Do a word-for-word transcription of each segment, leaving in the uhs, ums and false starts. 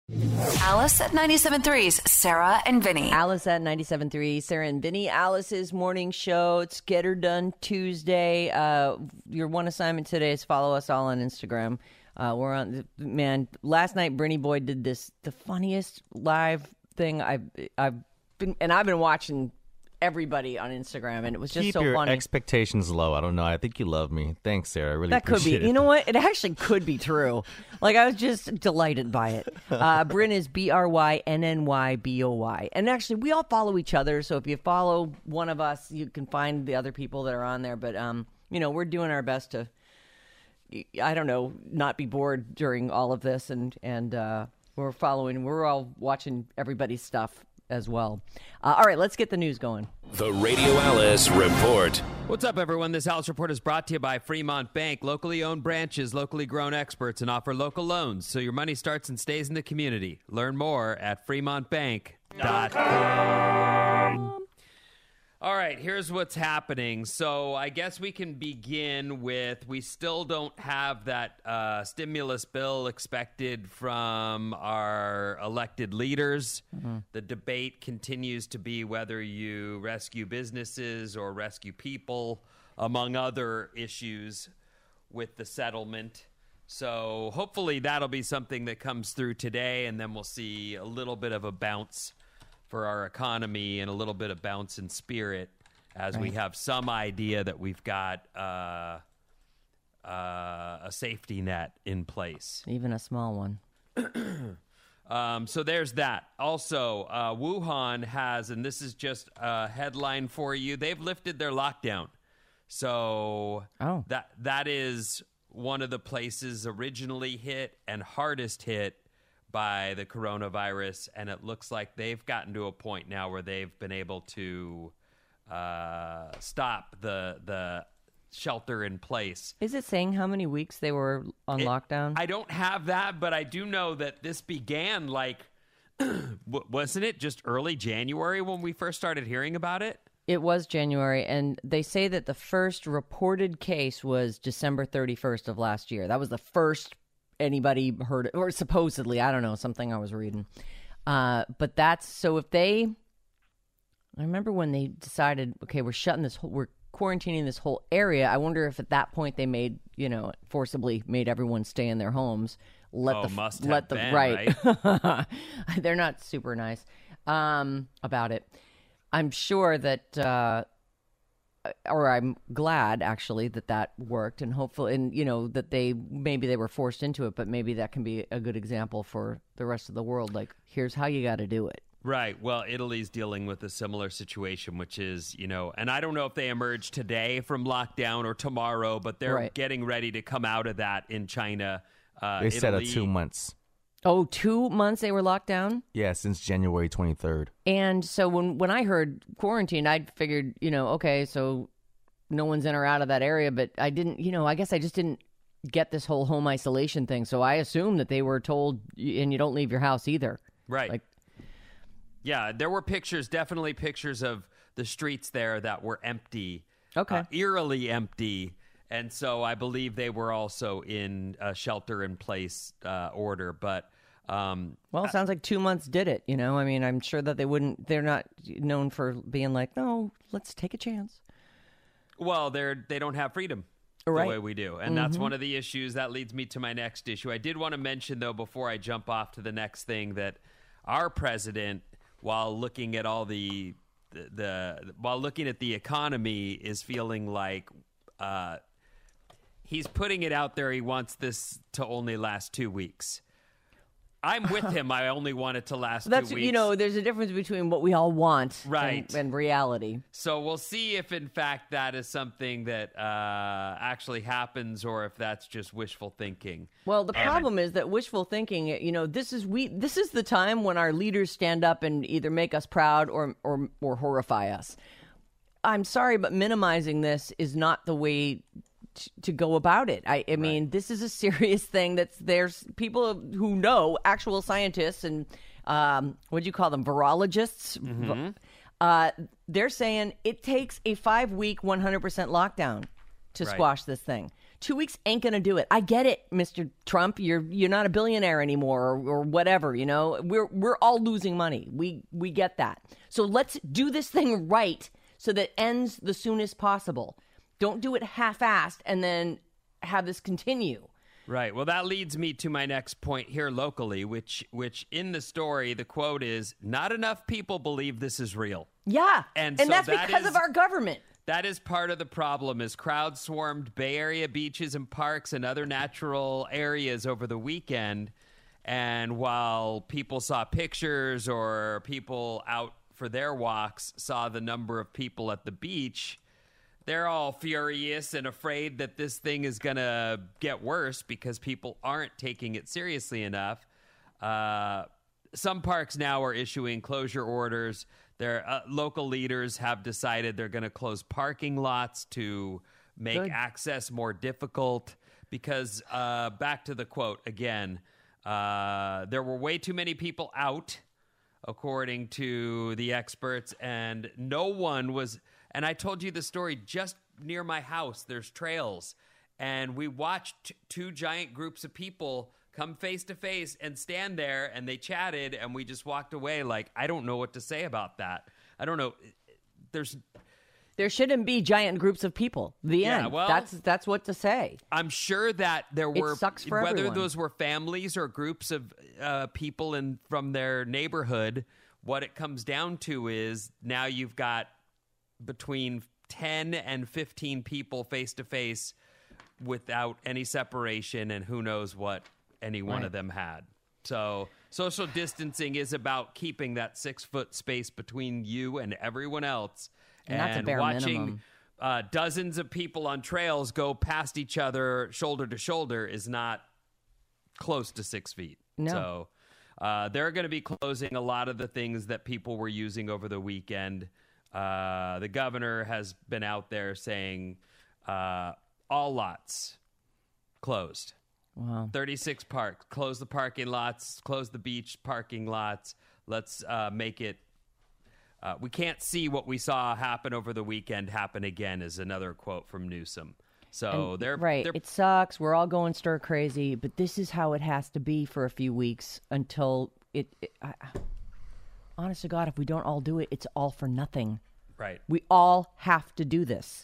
Alice at ninety-seven point three's Sarah and Vinny. Alice at ninety-seven point three, Sarah and Vinny. Alice's morning show. It's Get Her Done Tuesday. Uh, your one assignment today is follow us all on Instagram. Uh, we're on, man, last night Brittany Boyd did this, the funniest live thing I've, I've been, and I've been watching everybody on Instagram, and it was just Keep so your funny. expectations low. I don't know. I think you love me. Thanks, Sarah. I really That could be. appreciate it. You know what? It actually could be true. Like, I was just delighted by it. Uh, Bryn is B R Y N N Y B O Y. And actually, we all follow each other. So if you follow one of us, you can find the other people that are on there. But, um, you know, we're doing our best to, I don't know, not be bored during all of this. And, and uh, we're following, we're all watching everybody's stuff as well. Uh, all right, let's get the news going. The Radio Alice Report. What's up, everyone? This Alice Report is brought to you by Fremont Bank. Locally owned branches, locally grown experts, and offer local loans so your money starts and stays in the community. Learn more at fremont bank dot com. All right, here's what's happening. So I guess we can begin with, we still don't have that uh, stimulus bill expected from our elected leaders. Mm-hmm. The debate continues to be whether you rescue businesses or rescue people, among other issues with the settlement. So hopefully that'll be something that comes through today, and then we'll see a little bit of a bounce for our economy and a little bit of bounce in spirit as right. we have some idea that we've got uh, uh, a safety net in place. Even a small one. um, so there's that. Also, uh, Wuhan has, and this is just a headline for you, they've lifted their lockdown. So oh. that that is one of the places originally hit and hardest hit by the coronavirus, and it looks like they've gotten to a point now where they've been able to uh, stop the the shelter in place. Is it saying how many weeks they were on it, lockdown? I don't have that, but I do know that this began like, wasn't it just early January when we first started hearing about it? It was January, and they say that the first reported case was December thirty-first of last year. That was the first anybody heard it, or supposedly, I don't know, something I was reading. Uh, but that's, so if they, I remember when they decided, okay, we're shutting this whole, we're quarantining this whole area. I wonder if at that point they made, you know, forcibly made everyone stay in their homes. Let oh, the, must let have the, been, right. right? They're not super nice um, about it. I'm sure that, uh, or I'm glad actually that that worked, and hopefully, and you know, that they maybe they were forced into it, but maybe that can be a good example for the rest of the world. Like, here's how you got to do it. Right. Well, Italy's dealing with a similar situation, which is, you know, and I don't know if they emerge today from lockdown or tomorrow, but they're right. getting ready to come out of that in China. Uh, they Italy, said it two months. Oh, two months they were locked down? Yeah, since January twenty-third. And so when, when I heard quarantine, I figured, you know, okay, so no one's in or out of that area, but I didn't, you know, I guess I just didn't get this whole home isolation thing. So I assumed that they were told, and you don't leave your house either. Right. Like, yeah, there were pictures, definitely pictures of the streets there that were empty. Okay. Uh, eerily empty. And so I believe they were also in a shelter-in-place uh, order. But um, well, it sounds like two months did it. You know, I mean, I'm sure that they wouldn't. They're not known for being like, no, let's take a chance. Well, they're they don't have freedom right. the way we do, and mm-hmm. that's one of the issues that leads me to my next issue. I did want to mention, though, before I jump off to the next thing, that our president, while looking at all the the, the while looking at the economy, is feeling like. Uh, He's putting it out there. He wants this to only last two weeks. I'm with him. I only want it to last That's, two weeks. You know, there's a difference between what we all want right. and, and reality. So we'll see if, in fact, that is something that uh, actually happens or if that's just wishful thinking. Well, the problem um, is that wishful thinking, you know, this is we. This is the time when our leaders stand up and either make us proud or or, or horrify us. I'm sorry, but minimizing this is not the way to go about it. I, I mean, right. this is a serious thing. That's there's people who know, actual scientists and um, what do you call them, virologists. Mm-hmm. Uh, they're saying it takes a five-week, one hundred percent lockdown to right. squash this thing. Two weeks ain't gonna do it. I get it, Mister Trump. You're you're not a billionaire anymore, or, or whatever. You know, we're we're all losing money. We we get that. So let's do this thing right, so that it ends the soonest possible. Don't do it half-assed and then have this continue. Right. Well, that leads me to my next point here locally, which which in the story, the quote is, not enough people believe this is real. Yeah. And, and so that's that because is, of our government. That is part of the problem, is crowd swarmed Bay Area beaches and parks and other natural areas over the weekend. And while people saw pictures or people out for their walks saw the number of people at the beach, they're all furious and afraid that this thing is going to get worse because people aren't taking it seriously enough. Uh, some parks now are issuing closure orders. Their uh, local leaders have decided they're going to close parking lots to make Good. access more difficult because, uh, back to the quote again, uh, there were way too many people out, according to the experts, and no one was... And I told you the story, just near my house, there's trails. And we watched t- two giant groups of people come face to face and stand there, and they chatted, and we just walked away like, I don't know what to say about that. I don't know. There's... There shouldn't be giant groups of people. The Yeah, end. well- that's that's what to say. I'm sure that there were, sucks for whether everyone. those were families or groups of uh, people in from their neighborhood, what it comes down to is now you've got between ten and fifteen people face to face without any separation, and who knows what any one Right. of them had. So social distancing is about keeping that six foot space between you and everyone else. And that's a bare watching minimum. Uh, dozens of people on trails go past each other shoulder to shoulder is not close to six feet. No. So uh, they're going to be closing a lot of the things that people were using over the weekend. Uh, the governor has been out there saying uh, all lots closed. Wow. thirty-six parks, close the parking lots, close the beach parking lots. Let's uh, make it. Uh, we can't see what we saw happen over the weekend happen again, is another quote from Newsom. So And- they're right. They're, It sucks. We're all going stir crazy, but this is how it has to be for a few weeks until it. it I, honest to God, if we don't all do it, it's all for nothing. right. We all have to do this.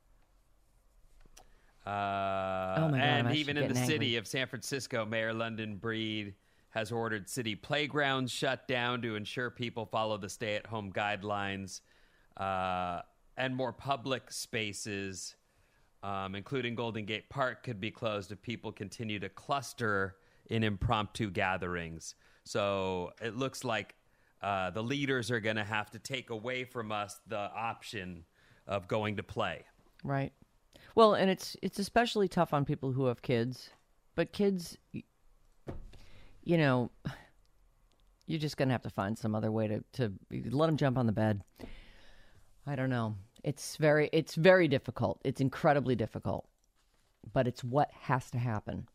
Uh, Oh my God, and I'm even in actually the getting city angry. of San Francisco, Mayor London Breed has ordered city playgrounds shut down to ensure people follow the stay-at-home guidelines, uh, and more public spaces, um, including Golden Gate Park, could be closed if people continue to cluster in impromptu gatherings. So it looks like uh, the leaders are going to have to take away from us the option of going to play. Right. Well, and it's it's especially tough on people who have kids, but kids, y- you know, you're just gonna have to find some other way to, to let them jump on the bed. I don't know. It's very it's very difficult. It's incredibly difficult, but it's what has to happen.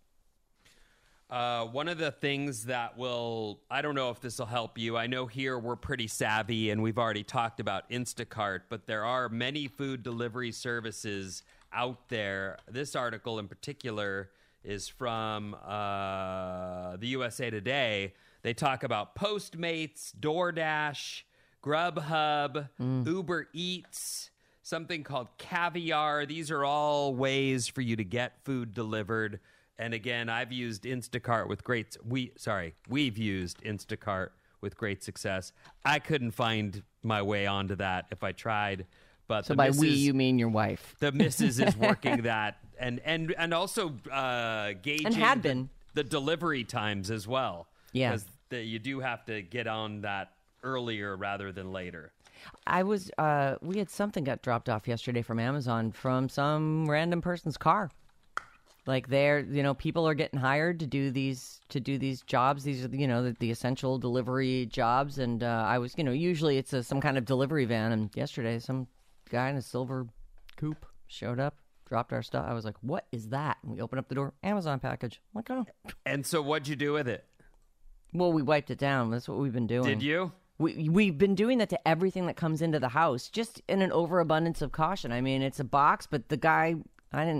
Uh, one of the things that will, I don't know if this will help you. I know here we're pretty savvy and we've already talked about Instacart, but there are many food delivery services out there. This article in particular is from uh, the U S A Today. They talk about Postmates, DoorDash, Grubhub, Uber Eats, something called Caviar. These are all ways for you to get food delivered. And again, I've used Instacart with great we sorry, we've used Instacart with great success. I couldn't find my way onto that if I tried. But So the by missus, we, you mean your wife. the missus is working that and and and also uh, gauging And had the, been. the delivery times as well. Yeah. because you do have to get on that earlier rather than later. I was, uh, we had something got dropped off yesterday from Amazon from some random person's car. Like they're, you know, people are getting hired to do these to do these jobs. These are, you know, the, the essential delivery jobs. And uh, I was, you know, usually it's a, some kind of delivery van. And yesterday, some guy in a silver coupe showed up, dropped our stuff. I was like, "What is that?" And we opened up the door, Amazon package. I'm like, oh, And so, what'd you do with it? well, we wiped it down. That's what we've been doing. Did you? We, we've been doing that to everything that comes into the house, just in an overabundance of caution. I mean, it's a box, but the guy, I didn't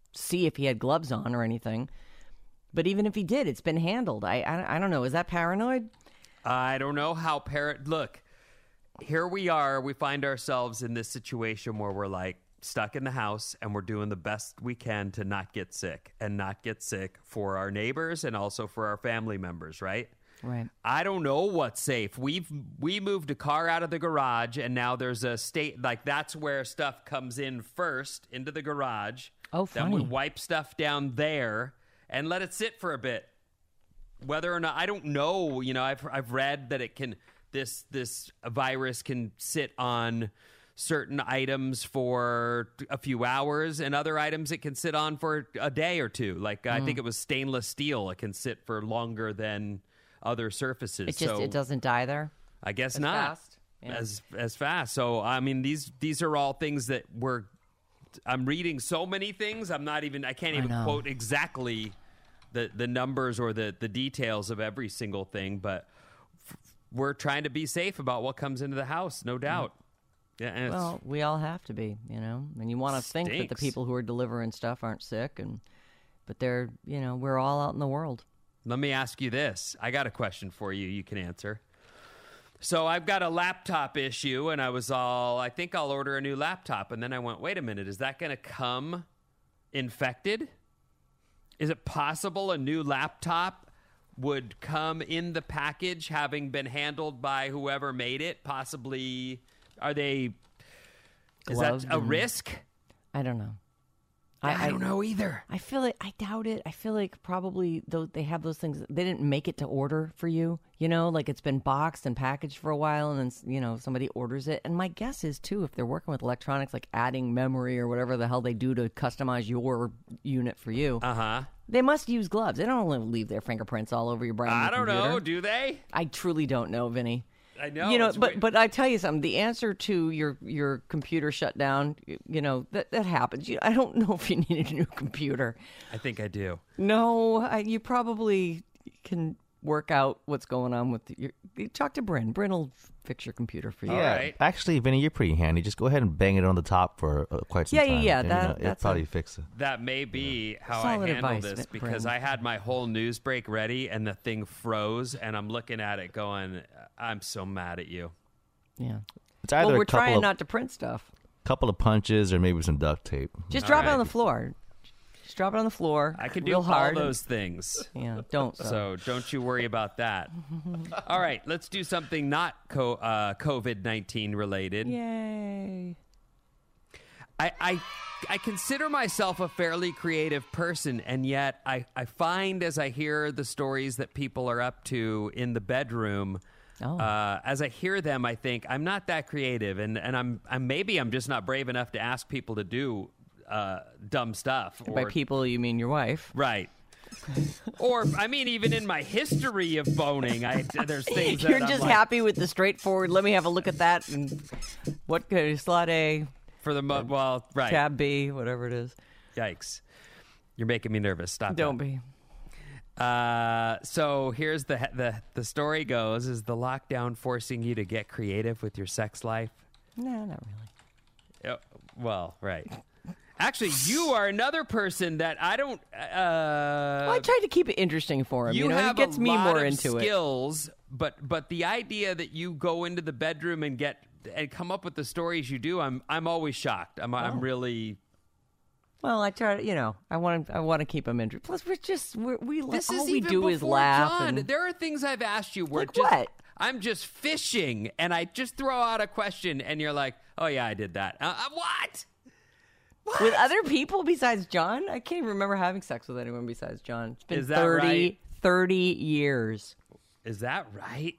see if he had gloves on or anything. But even if he did, it's been handled. I I, I don't know. Is that paranoid? I don't know how par- Look, here we are. We find ourselves in this situation where we're like stuck in the house and we're doing the best we can to not get sick and not get sick for our neighbors and also for our family members, right? Right. I don't know what's safe. We've we moved a car out of the garage and now there's a state like that's where stuff comes in first into the garage. Oh, Then we funny. wipe stuff down there and let it sit for a bit. Whether or not I don't know, you know, I've I've read that it can this this virus can sit on certain items for a few hours and other items it can sit on for a day or two. Like I think it was stainless steel. It can sit for longer than other surfaces. It just so it doesn't die there. I guess as not fast? Yeah. as as fast. So I mean these these are all things that we're I'm reading so many things. I'm not even I can't even know. quote exactly the the numbers or the the details of every single thing, but f- we're trying to be safe about what comes into the house, no doubt. Yeah, and it's, Well, we all have to be, you know. And you want to think that the Stinks. people who are delivering stuff aren't sick, and but they're, you know, we're all out in the world. let me ask you this. I got a question for you. You can answer. So I've got a laptop issue, and I was all, I think I'll order a new laptop. And then I went, wait a minute, is that going to come infected? Is it possible a new laptop would come in the package having been handled by whoever made it? Possibly, are they, is Gloved that a and- risk? I don't know. I, don't know either. I feel like I doubt it. I feel like probably those, they have those things. They didn't make it to order for you. You know, like it's been boxed and packaged for a while, and then you know somebody orders it. And my guess is too, if they're working with electronics, like adding memory or whatever the hell they do to customize your unit for you, Uh-huh. they must use gloves. They don't leave their fingerprints all over your brand new I don't computer. know. Do they? I truly don't know, Vinny. I know. You know, it's but weird. but I tell you something. The answer to your your computer shut down, you, you know that that happens. You, I don't know if you need a new computer. I think I do. No, I, you probably can work out what's going on with your. You talk to Bryn. Bryn will fix your computer for you. Yeah, right. actually, Vinny, you're pretty handy. Just go ahead and bang it on the top for uh, quite some Yeah, yeah, time. yeah, and, that- you know, it'll that's probably a- fix it. That may be how Solid I handle advice, this Bryn. because I had my whole news break ready and the thing froze, and I'm looking at it going, I'm so mad at you. Yeah. It's either Well, we're a couple trying of, not to print stuff. couple of punches or maybe some duct tape. Just All drop it right. on the floor. Just drop it on the floor. I can do real all hard. those things. Yeah, don't. though. So don't you worry about that. All right, let's do something not co- uh, COVID nineteen related. Yay. I, I I consider myself a fairly creative person, and yet I, I find as I hear the stories that people are up to in the bedroom, Oh. uh, as I hear them, I think I'm not that creative, and, and I'm, I'm maybe I'm just not brave enough to ask people to do uh, dumb stuff. By or- people, you mean your wife. right? Or I mean, even in my history of boning, I there's things that You're I'm just like, happy with the straightforward. Let me have a look at that. And what could slot A, for the mo- well, right? tab B, whatever it is. Yikes! You're making me nervous. Stop. Don't that. be. Uh, so here's the the the story goes: is the lockdown forcing you to get creative with your sex life? No, not really. Uh, well, right. Actually, you are another person that I don't. Uh, Well, I tried to keep it interesting for him. You, you know, have it gets a me lot more of into it. skills, but but the idea that you go into the bedroom and get and come up with the stories you do, I'm I'm always shocked. I'm Oh. I'm really. Well, I try to, you know, I want I want to keep him interested. Plus, we're just we're, we This all is we even do is before laugh. John. And, There are things I've asked you where Like just, what? I'm just fishing, and I just throw out a question, and you're like, "Oh yeah, I did that." Uh, uh, what? What? with other people besides John, I can't even remember having sex with anyone besides John. It's been Is that thirty, right? thirty years. Is that right?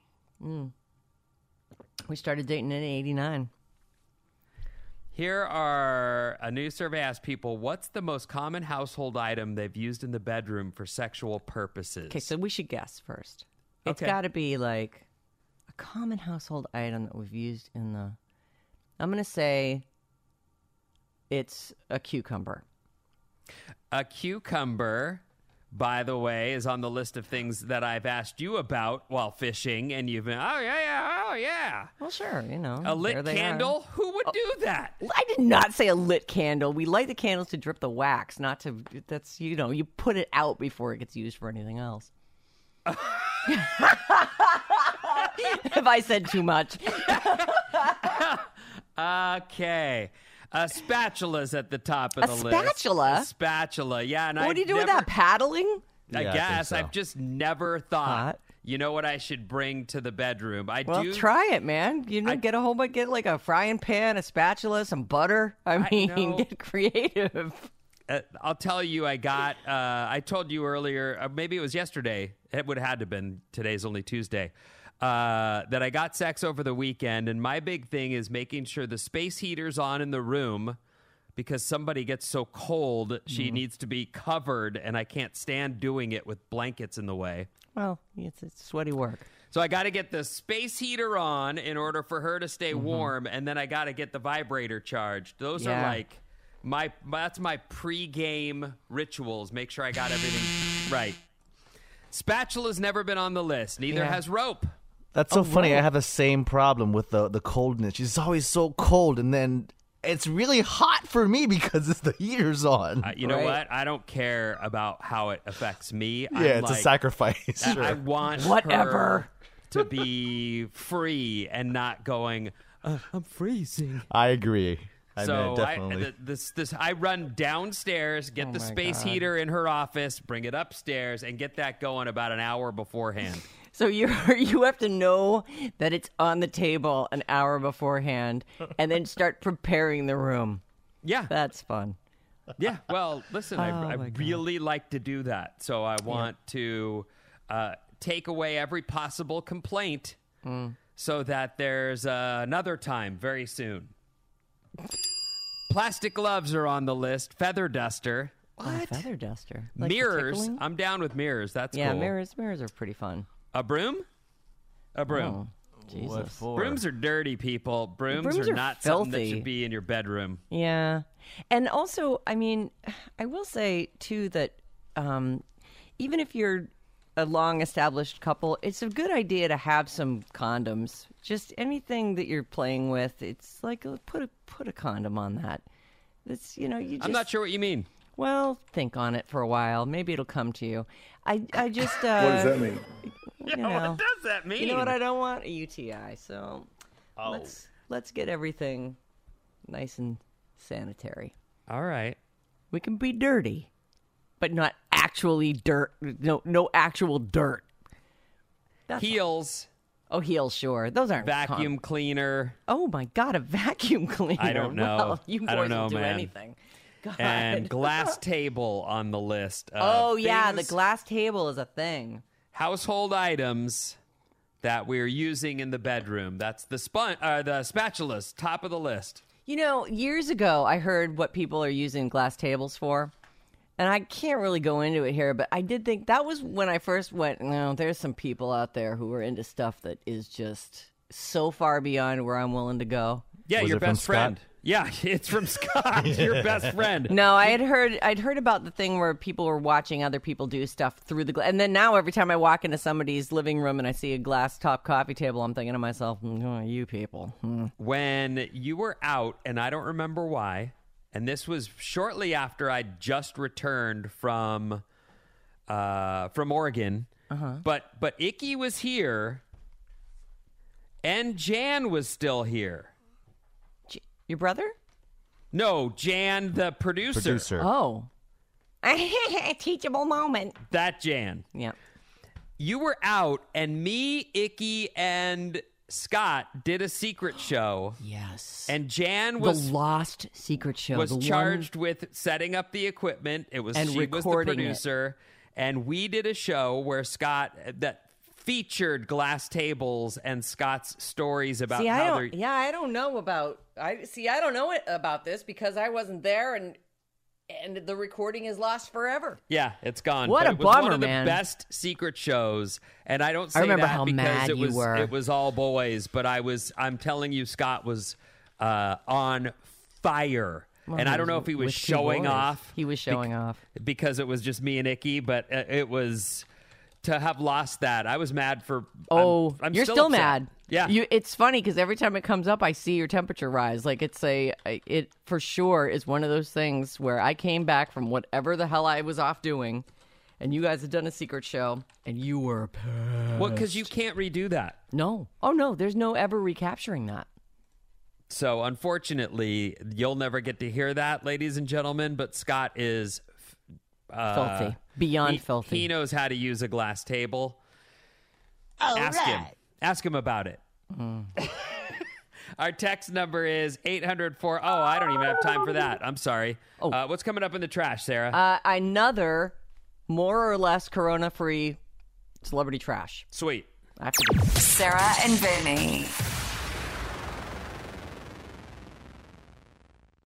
We started dating in eighty-nine. Here are a new survey asked people, what's the most common household item they've used in the bedroom for sexual purposes? Okay, so we should guess first. It's Okay. got to be like a common household item that we've used in the. I'm going to say it's a cucumber. A cucumber. by the way, is on the list of things that I've asked you about while fishing, and you've been, oh, yeah, yeah, oh, yeah. Well, sure, you know. A lit there they candle? are. Who would do that? I did not say a lit candle. We light the candles to drip the wax, not to, that's, you know, you put it out before it gets used for anything else. Have I said too much? Okay. A spatula's at the top of A the spatula? list. A spatula, yeah. And What I do you do never, with that? Paddling? I Yeah, I think guess. so. I've just never thought, Hot. you know what I should bring to the bedroom? I Well, do. try it, man. You know, I- get a whole bunch, get like a frying pan, a spatula, some butter. I I mean, know. get creative. Uh, I'll tell you, I got, uh, I told you earlier, uh, maybe it was yesterday, it would have had to have been, today's only Tuesday, uh, that I got sex over the weekend. And my big thing is making sure the space heater's on in the room because somebody gets so cold, she needs to be covered, and I can't stand doing it with blankets in the way. Well, it's, it's sweaty work. So I got to get the space heater on in order for her to stay warm, and then I got to get the vibrator charged. Those Yeah. are like my that's my pre-game rituals. Make sure I got everything right. Spatula's never been on the list. Neither Yeah. has rope. That's so Oh, funny. right. I have the same problem with the the coldness. She's always so cold, and then it's really hot for me because it's the heater's on. Uh, you know Right. what? I don't care about how it affects me. yeah, I'm it's like, a sacrifice. I- Sure. I want Whatever. her to be free and not going, uh, I'm freezing. I agree. I so mean, definitely. I, th- this, this, I run downstairs, get Oh the my space God. heater in her office, bring it upstairs, and get that going about an hour beforehand. So you you have to know that it's on the table an hour beforehand, and then start preparing the room. Yeah, That's fun. yeah. Well, listen, Oh, I, I my God. really like to do that, so I want to uh, take away every possible complaint, Mm. so that there's uh, another time very soon. Plastic gloves are on the list. Feather duster. A feather duster. Like the Mirrors. tickling? I'm down with mirrors. That's Yeah, cool. mirrors. Mirrors are pretty fun. A broom? A broom. Oh, Jesus. What for? Brooms are dirty, people. Brooms, Brooms are, are not something that filthy. should be in your bedroom. Yeah. And also, I mean, I will say, too, that um, even if you're a long established couple, it's a good idea to have some condoms. Just anything that you're playing with, it's like uh, put a put a condom on that. It's, you know, you just I'm not sure what you mean. Well, think on it for a while. Maybe it'll come to you. I I just uh, What does that mean? you know, What does that mean? you know what I don't want? A U T I. So let's let's get everything nice and sanitary. All right. We can be dirty, but not actually dirt. No, no actual dirt. That's Heels, oh, heels, sure. Those aren't vacuum con- cleaner, oh my God, a vacuum cleaner. I don't know. Well, you boys I don't know, will do man. anything. God. and glass table on the list. Of oh yeah, the things- glass table is a thing. household items that we're using in the bedroom. That's the spun, uh, the spatulas, top of the list. You know, years ago, I heard what people are using glass tables for. And I can't really go into it here, but I did think that was when I first went, no, there's some people out there who are into stuff that is just so far beyond where I'm willing to go. Yeah, Was your it from best friend. Scott? Yeah, it's from Scott, your best friend. No, I had heard I'd heard about the thing where people were watching other people do stuff through the glass. And then now every time I walk into somebody's living room and I see a glass top coffee table, I'm thinking to myself, oh, you people. Hmm. When you were out, and I don't remember why, and this was shortly after I'd just returned from uh, from Oregon, Uh-huh. but but Icky was here, and Jan was still here. J- Your brother? No, Jan, the producer. Producer. Oh. Teachable moment. That Jan. Yeah. You were out, and me, Icky, and Scott did a secret show, Yes. and Jan the was Lost Secret Show. was the one- charged with setting up the equipment. It was And she was the recording it. producer, and we did a show where Scott that featured glass tables and Scott's stories about See, I how don't. they're. Yeah, I don't know about. I see. I don't know it, about this because I wasn't there, and and the recording is lost forever. Yeah, it's gone. What but a it was one bummer, of the man. best secret shows, and I don't say remember that how because mad it you was were. it was all boys, but I was. I'm telling you, Scott was uh, on fire. and I don't know if he was with two showing boys. off. He was showing bec- off. because it was just me and Icky, but uh, it was to have lost that. I was mad for. Oh, I'm, I'm you're still, still, upset. mad. Yeah, You, it's funny because every time it comes up, I see your temperature rise. Like it's a, it for sure is one of those things where I came back from whatever the hell I was off doing, and you guys had done a secret show, and you were pissed. well, because you can't redo that. No. Oh no, there's no ever recapturing that. So unfortunately, you'll never get to hear that, ladies and gentlemen. But Scott is uh, Filthy. Beyond he, filthy. He knows how to use a glass table. All Ask right. him. Ask him about it. Mm. Our text number is eight hundred four. Oh, I don't even have time for that. I'm sorry. Oh. Uh, what's coming up in the trash, Sarah? Uh, another more or less corona-free celebrity trash. Sweet. After this. Sarah and Vinny.